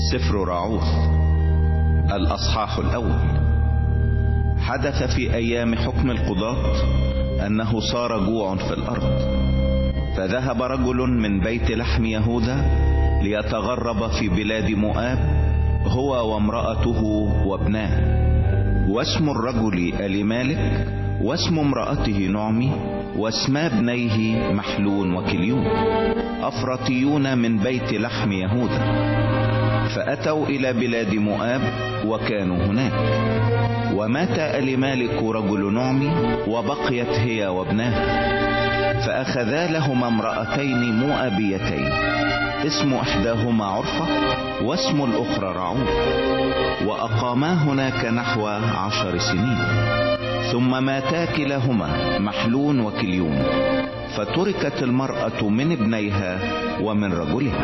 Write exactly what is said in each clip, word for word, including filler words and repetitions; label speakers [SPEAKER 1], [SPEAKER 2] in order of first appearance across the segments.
[SPEAKER 1] سفر راعوث الأصحاح الأول. حدث في أيام حكم القضاة أنه صار جوع في الأرض، فذهب رجل من بيت لحم يهوذا ليتغرب في بلاد مؤاب هو وامرأته وابناه، واسم الرجل أليمالك واسم امرأته نعمي، واسما ابنيه محلون وكليون، أفرطيون من بيت لحم يهوذا. فأتوا إلى بلاد مؤاب وكانوا هناك. ومات أليمالك رجل نعمي وبقيت هي وابناه، فأخذا لهما امرأتين مؤابيتين، اسم إحداهما عرفة واسم الأخرى رعوث، وأقاما هناك نحو عشر سنين. ثم ماتا كلاهما محلون وكليون، فتركت المرأة من ابنيها ومن رجلها.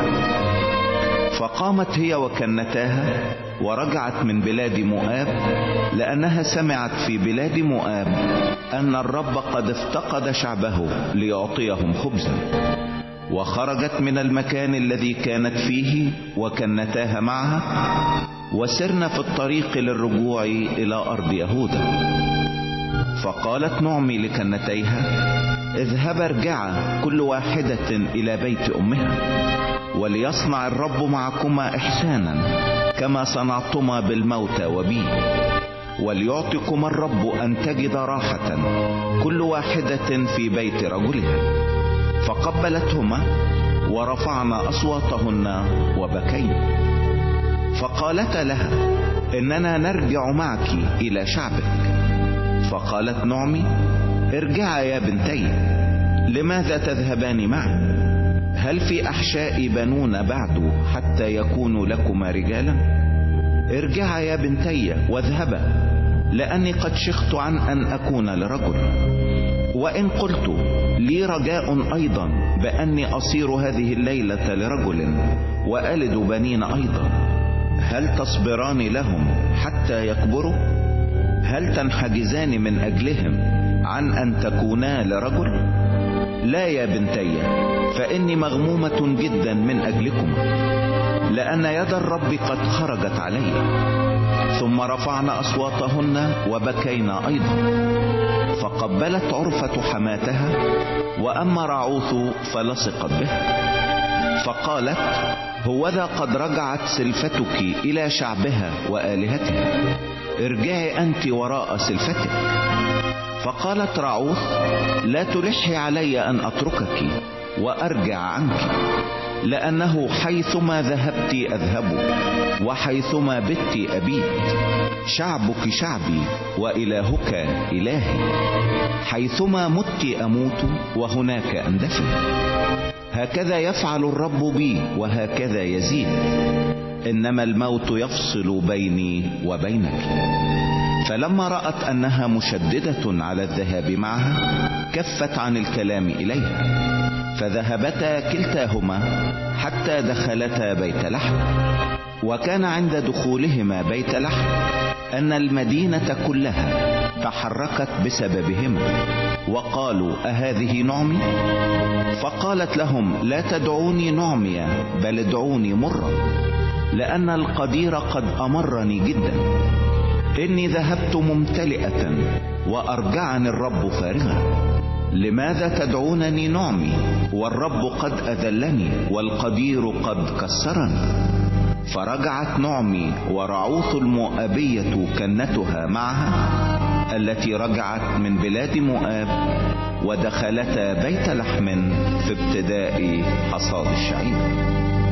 [SPEAKER 1] فقامت هي وكنتاها ورجعت من بلاد مؤاب، لأنها سمعت في بلاد مؤاب أن الرب قد افتقد شعبه ليعطيهم خبزا. وخرجت من المكان الذي كانت فيه وكنتاها معها، وسرنا في الطريق للرجوع إلى أرض يهوذا. فقالت نعمي لكنتيها: اذهبا ارجعا كل واحدة إلى بيت أمها، وليصنع الرب معكما إحسانا كما صنعتما بالموتى وبي، وليعطكما الرب أن تجد راحة كل واحدة في بيت رجلها. فقبلتهما ورفعنا أصواتهن وبكينا. فقالتا لها: إننا نرجع معك إلى شعبك. فقالت نعمي: ارجعا يا بنتي، لماذا تذهبان معي؟ هل في أحشاء بنون بعد حتى يكونوا لكما رجالا؟ ارجعا يا بنتي واذهبا، لأني قد شخت عن أن أكون لرجل. وإن قلت لي رجاء أيضا بأني أصير هذه الليلة لرجل وألد بنين أيضا، هل تصبران لهم حتى يكبروا؟ هل تنحجزان من أجلهم عن أن تكونا لرجل؟ لا يا بنتي، فإني مغمومة جدا من أجلكم، لأن يد الرب قد خرجت علي. ثم رفعنا أصواتهن وبكينا أيضا. فقبلت عرفة حماتها، وأما رعوث فلصقت بها. فقالت: هوذا قد رجعت سلفتك إلى شعبها وآلهتها، ارجعي أنت وراء سلفتك. فقالت رعوث: لا تلحي علي أن أتركك وأرجع عنك، لأنه حيثما ذهبت أذهب، وحيثما بت أبيت. شعبك شعبي وإلهك إلهي، حيثما مت أموت وهناك أندفن. هكذا يفعل الرب بي وهكذا يزيد، إنما الموت يفصل بيني وبينك. فلما رأت أنها مشددة على الذهاب معها كفت عن الكلام إليها. فذهبتا كلتاهما حتى دخلتا بيت لحم. وكان عند دخولهما بيت لحم أن المدينة كلها تحركت بسببهما، وقالوا: أهذه نعمي؟ فقالت لهم: لا تدعوني نعميا، بل ادعوني مرة، لأن القدير قد أمرني جدا. إني ذهبت ممتلئة وأرجعني الرب فارغا. لماذا تدعونني نعمي والرب قد أذلني والقدير قد كسرني؟ فرجعت نعمي ورعوث المؤابية كنتها معها، التي رجعت من بلاد مؤاب، ودخلتا بيت لحم في ابتداء حصاد الشعير.